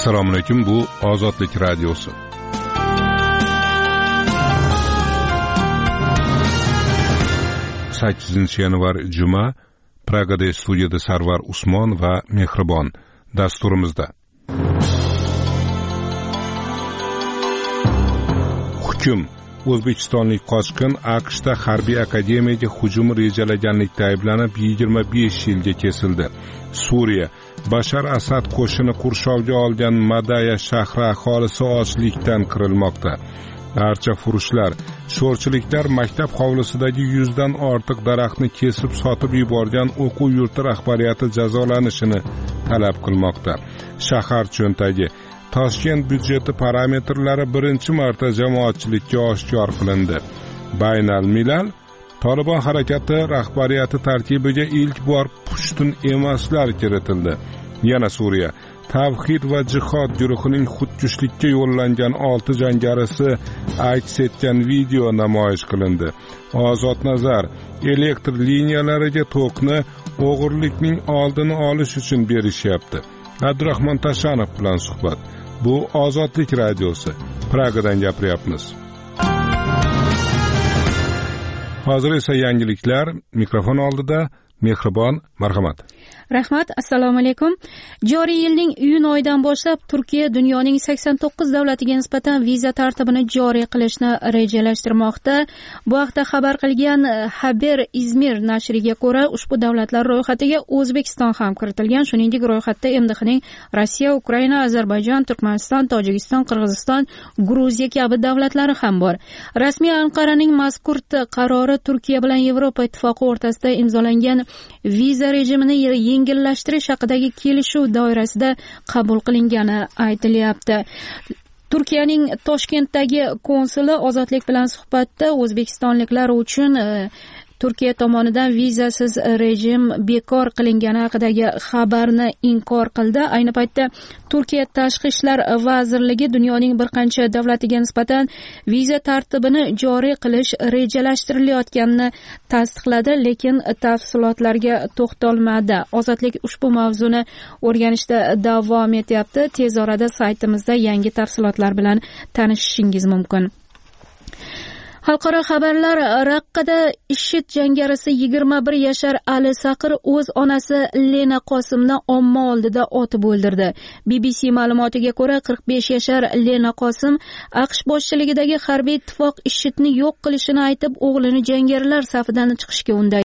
Assalomu alaykum, bu Ozodlik radiosi. Yanvar Juma, Pragada studiyada Sarvar Usmon va Mehribon dasturimizda. Hukm: O'zbekistonlik qochqin AQShda harbiy akademiyaga hujum rejalaganlikda ayblanib 25 yilga kesildi. Suriya: Bashar Asad qo'shini qurshovga olgan Madaya shahri aholisi ochlikdan qirilmoqda. Barcha furushlar, sho'rchiliklar maktab hovlisidagi 100 dan ortiq daraxtni kesib sotib yuborgan o'quv yurti rahbariyati jazolanishini talab qilmoqda. Shahar cho'ntagi: Toshkent byudjeti parametrlari birinchi marta jamoatchilikka oshkor qilindi. Baynal Milal: Tolibon harakati rahbariyati tarkibiga ilk bor pushtun emaslar kiritildi. Yana Suriya: Tavhid va jihod guruhining xudkushlikka yo'llangan 6 jangarisi aks etgan video namoyish qilindi. Ozod nazar: elektr liniyalariga tokni o'g'irlikning oldini olish uchun berishyapti. Abdurahmon Tashanov bilan suhbat. Bu Ozodlik radiosi. Pragadan gapiryapmiz. Hozir esa yangiliklar. Mikrofon oldida Mehribon, marhamat. Rahmat, assalomu alaykum. Joriy yilning iyun oyidan boshlab Turkiya dunyoning 89 davlatiga nisbatan viza tartibini joriy qilishni rejalashtirmoqda. Bu haqda xabar qilgan Haber Izmir nashriga ko'ra, ushbu davlatlar ro'yxatiga O'zbekiston ham kiritilgan. Shuningdek, ro'yxatda MDHning Rossiya, Ukraina, Ozarbayjon, Turkmaniston, Tojikiston, Qirg'iziston, Gruziya kabi davlatlari ham bor. Rasmiy Anqaraning mazkur qarori Turkiya bilan Yevropa ittifoqi o'rtasida imzolangan viza rejimini yengillashtirish haqidagi kelishuv doirasida qabul qilingani aytilyapti. Turkiyaning Toshkentdagi konsuli Ozodlik bilan suhbatda o'zbekistonliklar uchun Turkiya tomonidan vizasiz rejim bekor qilingani haqidagi xabarni inkor qildi. Ayni paytda Turkiya Tashqi ishlar vazirligi dunyoning bir qancha davlatiga nisbatan viza tartibini joriy qilish rejalashtirilayotganini tasdiqladi, lekin tafsilotlarga to'xtalmadi. Ozodlik ushbu mavzuni o'rganishda davom etyapti. Tez orada saytimizda yangi tafsilotlar bilan tanishishingiz mumkin. Xalqaro xabarlar. Raqqada IShID jangarisi 21 yashar Ali Saqir o'z onasi Lena Qosimni omma oldida otib o'ldirdi. BBC ma'lumotiga ko'ra, 45 yashar Lena Qosim AQSh boshchiligidagi harbiy ittifoq IShIDni yo'q qilishini aytib, o'g'lini jangarilar safidan chiqishga undaydi.